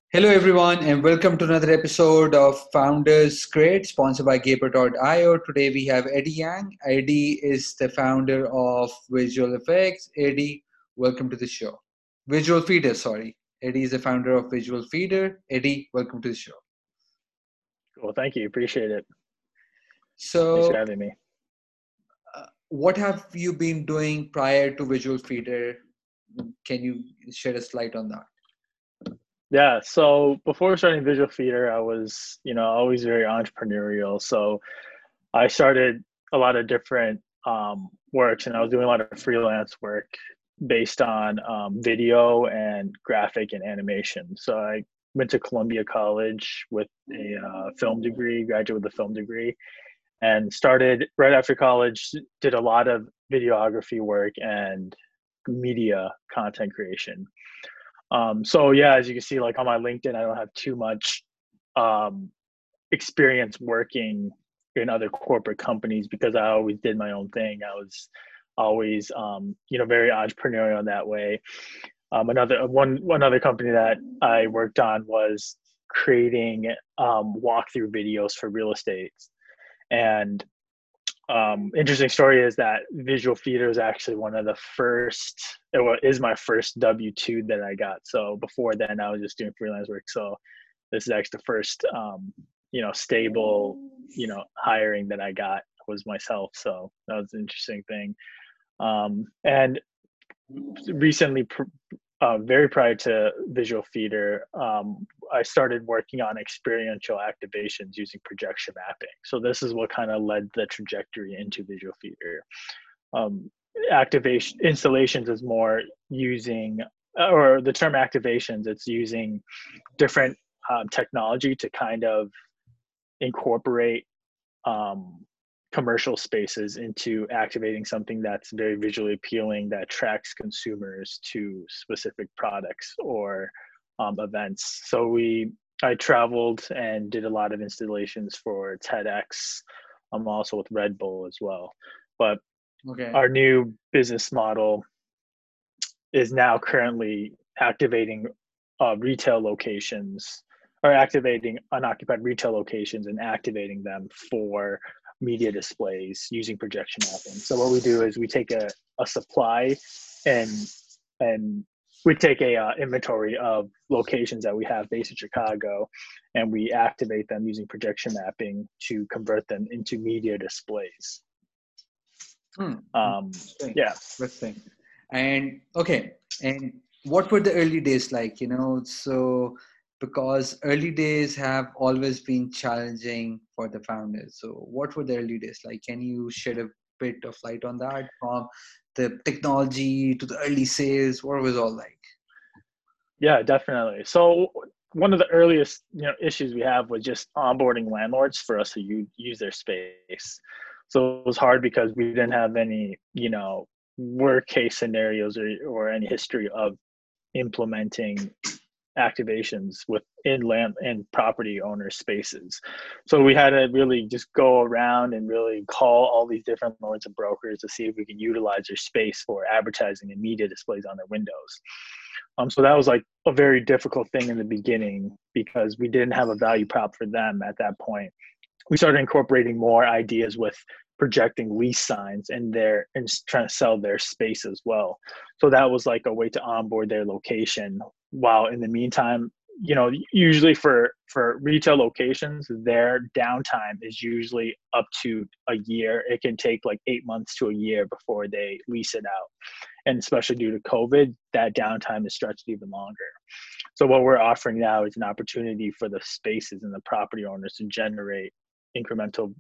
Hello, everyone, and welcome to another episode of Founders Create, sponsored by Gaper.io. Today we have Eddie Yang. Eddie is the founder of Visual Effects. Eddie, welcome to the show. Visual Feeder, sorry. Eddie is the founder of Visual Feeder. Eddie, welcome to the show. Cool. Thank you. Appreciate it. Thanks So, for having me. what have you been doing prior to Visual Feeder? Can you shed a light on that? Yeah. So before starting Visual Feeder, I was, always very entrepreneurial. So I started a lot of different works, and I was doing a lot of freelance work based on video and graphic and animation. So I went to Columbia College with a film degree, graduated with a film degree, and started right after college, did a lot of videography work and media content creation. So yeah, as you can see, like on my LinkedIn, I don't have too much um, experience working in other corporate companies because I always did my own thing. I was always, very entrepreneurial in that way. One other company that I worked on was creating walkthrough videos for real estate. And interesting story is that Visual Feeder is actually one of the first, is my first W-2 that I got. So before then I was just doing freelance work. So this is actually the first, stable, hiring that I got was myself. So that was an interesting thing. And recently, very prior to Visual Feeder, I started working on experiential activations using projection mapping. So this is what kind of led the trajectory into Visual Feeder. Um, Activation installations is more using, or the term activations, it's using different technology to kind of incorporate um, commercial spaces into activating something that's very visually appealing that attracts consumers to specific products or events. So I traveled and did a lot of installations for TEDx. I'm also with Red Bull as well. But Okay. our new business model is now currently activating retail locations or activating unoccupied retail locations and activating them for media displays using projection mapping. So what we do is we take a supply and and we take a inventory of locations that we have based in Chicago, and we activate them using projection mapping to convert them into media displays. Interesting. Yeah. Interesting. And okay, and what were the early days like? So because early days have always been challenging for the founders. So what were the early days like? Can you shed a bit of light on that from the technology to the early sales? What was all like? Yeah, definitely. So one of the earliest issues we have was just onboarding landlords for us to use their space. So it was hard because we didn't have any worst case scenarios or any history of implementing activations within land and property owner spaces. So we had to really just go around and really call all these different lords and brokers to see if we can utilize their space for advertising and media displays on their windows. So that was like a very difficult thing in the beginning because we didn't have a value prop for them at that point. We started incorporating more ideas with projecting lease signs and trying to sell their space as well. So that was like a way to onboard their location. While in the meantime, usually for retail locations, their downtime is usually up to a year. It can take like 8 months to a year before they lease it out. And especially due to COVID, that downtime is stretched even longer. So what we're offering now is an opportunity for the spaces and the property owners to generate incremental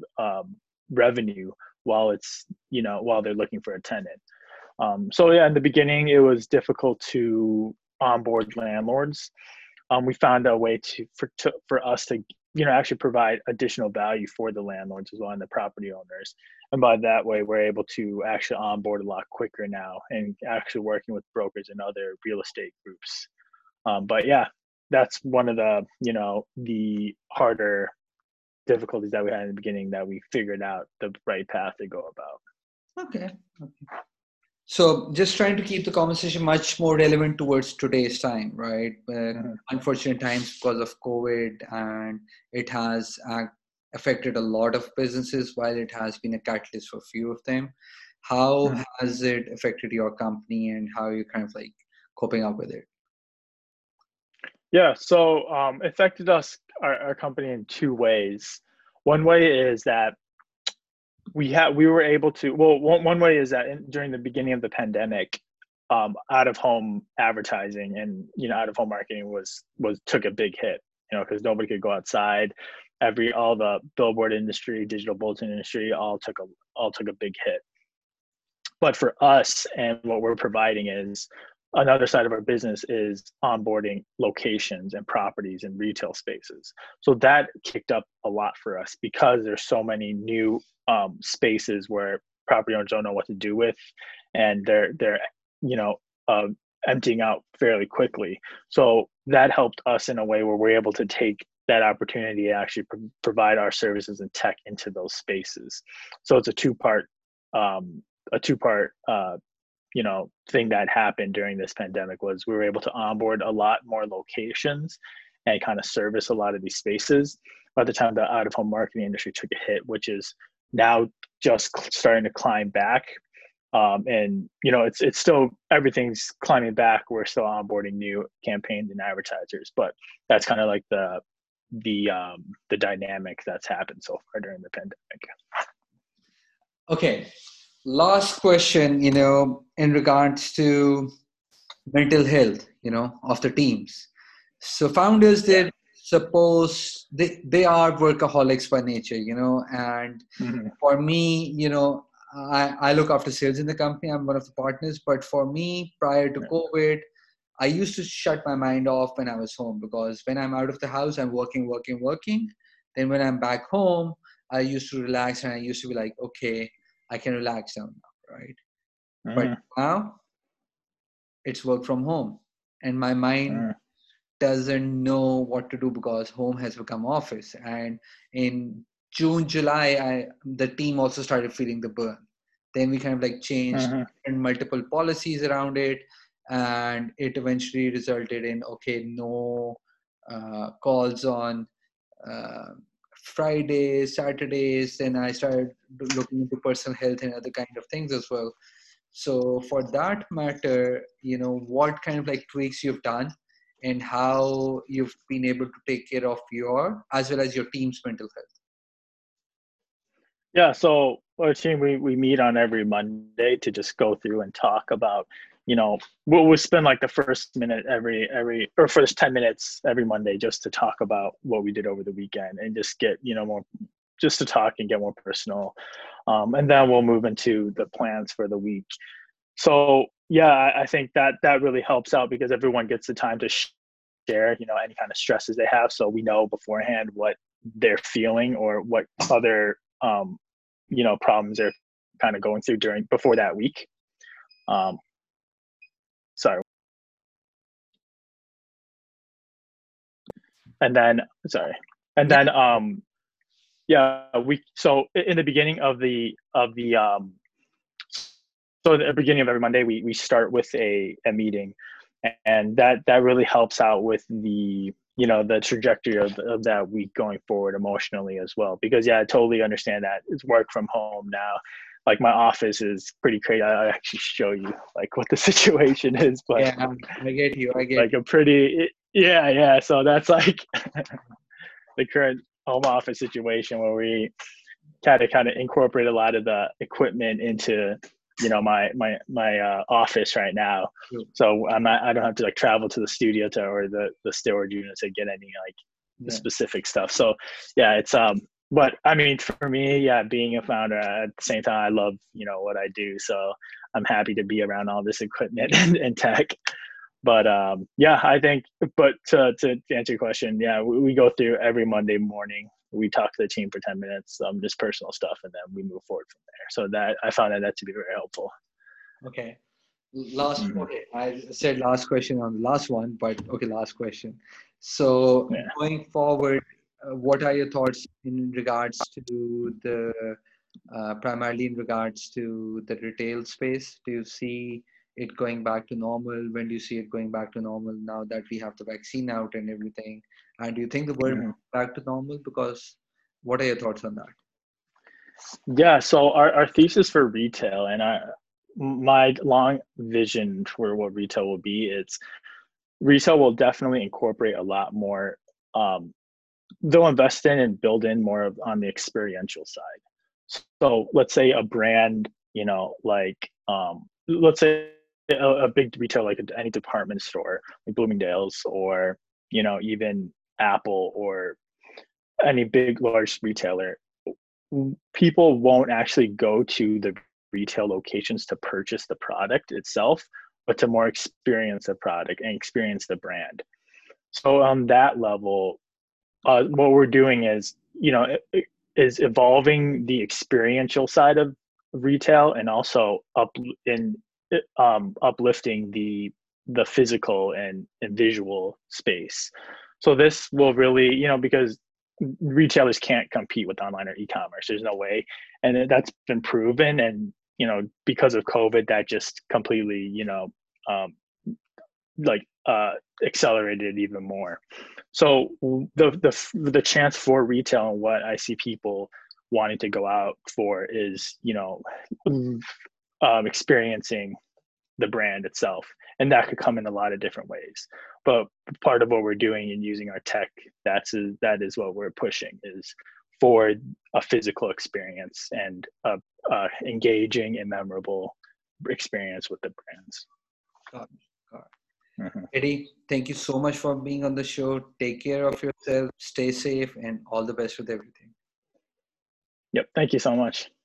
revenue while while they're looking for a tenant. So yeah, in the beginning, it was difficult to onboard landlords. We found a way for us to actually provide additional value for the landlords as well and the property owners, and by that way we're able to actually onboard a lot quicker now and actually working with brokers and other real estate groups. But yeah, that's one of the harder difficulties that we had in the beginning that we figured out the right path to go about. Okay. Okay. So just trying to keep the conversation much more relevant towards today's time, right? Mhm. Unfortunate times because of COVID, and it has affected a lot of businesses while it has been a catalyst for a few of them. How Mhm. has it affected your company, and how are you kind of like coping up with it? Yeah, so it affected us, our company, in two ways. One way is that we were able to, well, one way is that during the beginning of the pandemic, out of home advertising and out of home marketing was took a big hit, because nobody could go outside. All the billboard industry, digital bulletin industry, all took a big hit. But for us, and what we're providing is, another side of our business is onboarding locations and properties and retail spaces. So that kicked up a lot for us because there's so many new spaces where property owners don't know what to do with, and they're you know uh, emptying out fairly quickly. So that helped us in a way where we're able to take that opportunity to actually provide our services and tech into those spaces. So it's um, a two part thing that happened during this pandemic. Was we were able to onboard a lot more locations and kind of service a lot of these spaces by the time the out of home marketing industry took a hit, which is now just starting to climb back. And it's still, everything's climbing back. We're still onboarding new campaigns and advertisers, but that's kind of like the dynamic that's happened so far during the pandemic. Okay, last question, in regards to mental health, of the teams. So founders, Yeah. they suppose they are workaholics by nature, and Mhm. for me, I look after sales in the company. I'm one of the partners, but for me, prior to Yeah. COVID, I used to shut my mind off when I was home, because when I'm out of the house, I'm working, working, working. Then when I'm back home, I used to relax, and I used to be like, okay, I can relax now, right? But Mhm. now it's work from home, and my mind Mhm. doesn't know what to do because home has become office. And in June, July, the team also started feeling the burn. Then we kind of like changed Mhm. multiple policies around it, and it eventually resulted in, okay, no calls on uh, Fridays, Saturdays. Then I started looking into personal health and other kind of things as well. So for that matter, what kind of like tweaks you've done, and how you've been able to take care of your as well as your team's mental health. Yeah, so our team, we meet on every Monday to just go through and talk about, we'll spend like the first minute every or first 10 minutes every Monday just to talk about what we did over the weekend, and just get, more, just to talk and get more personal. And then we'll move into the plans for the week. So yeah, I think that really helps out because everyone gets the time to share, any kind of stresses they have. So we know beforehand what they're feeling or what other, problems they're kind of going through before that week. Um, sorry. And then, sorry. And Yeah. then, yeah, so in the beginning so at the beginning of every Monday, we start with a meeting, and that really helps out with the trajectory of that week going forward emotionally as well. Because yeah, I totally understand that it's work from home now. Like my office is pretty crazy. I'll actually show you like what the situation is, but Yeah, I get you. I get like a pretty, yeah. So that's like the current home office situation where we kind of incorporate a lot of the equipment into my office right now. you. So I don't have to like travel to the studio or the storage unit to get any like the Yeah. specific stuff. So yeah, it's but I mean, for me, yeah, being a founder at the same time, I love what I do, so I'm happy to be around all this equipment and tech. But yeah, I think, but to answer your question, yeah, we go through every Monday morning. We talk to the team for 10 minutes, just personal stuff, and then we move forward from there. So that I found that to be very helpful. Okay. Last. Hmm. Okay. I said last question on the last one, but okay, last question. So Yeah. going forward, what are your thoughts in regards to the primarily in regards to the retail space? Do you see it going back to normal? When do you see it going back to normal now that we have the vaccine out and everything? And do you think the world will Mhm. go back to normal? Because what are your thoughts on that? Yeah, so our thesis for retail and my long vision for what retail will be, it's retail will definitely incorporate a lot more. Um, they'll invest in and build in more of on the experiential side. So let's say a brand, like let's say a big retailer like any department store, like Bloomingdale's, or even Apple, or any big large retailer, people won't actually go to the retail locations to purchase the product itself, but to more experience the product and experience the brand. So on that level, what we're doing is, is evolving the experiential side of retail, and also uplifting the physical and visual space. So this will really, because retailers can't compete with online or e-commerce. There's no way, and that's been proven. And because of COVID, that just completely, um, like accelerated even more. So the chance for retail, and what I see people wanting to go out for, is experiencing the brand itself, and that could come in a lot of different ways. But part of what we're doing and using our tech, that is what we're pushing, is for a physical experience and a engaging and memorable experience with the brands. Got it. Got it. Mhm. Eddie, thank you so much for being on the show. Take care of yourself, stay safe, and all the best with everything. Yep. Thank you so much.